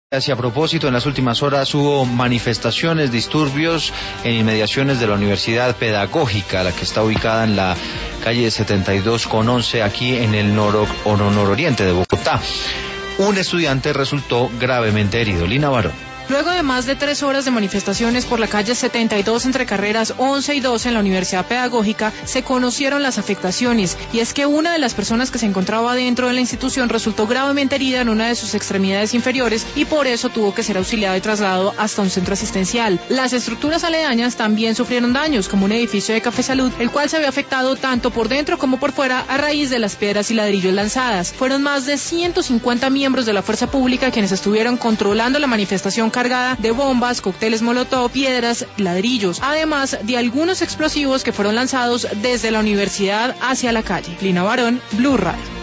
A propósito, en las últimas horas hubo manifestaciones, disturbios en inmediaciones de la Universidad Pedagógica, la que está ubicada en la calle 72 con 11, aquí en el nororiente de Bogotá. Un estudiante resultó gravemente herido. Lina Barón. Luego de más de 3 horas de manifestaciones por la calle 72 entre carreras 11 y 12 en la Universidad Pedagógica, se conocieron las afectaciones, y es que una de las personas que se encontraba dentro de la institución resultó gravemente herida en una de sus extremidades inferiores y por eso tuvo que ser auxiliado y trasladado hasta un centro asistencial. Las estructuras aledañas también sufrieron daños, como un edificio de Café Salud, el cual se había afectado tanto por dentro como por fuera a raíz de las piedras y ladrillos lanzadas. Fueron más de 150 miembros de la fuerza pública quienes estuvieron controlando la manifestación cargada de bombas, cócteles molotov, piedras, ladrillos, además de algunos explosivos que fueron lanzados desde la universidad hacia la calle. Lina Barón, Blue Radio.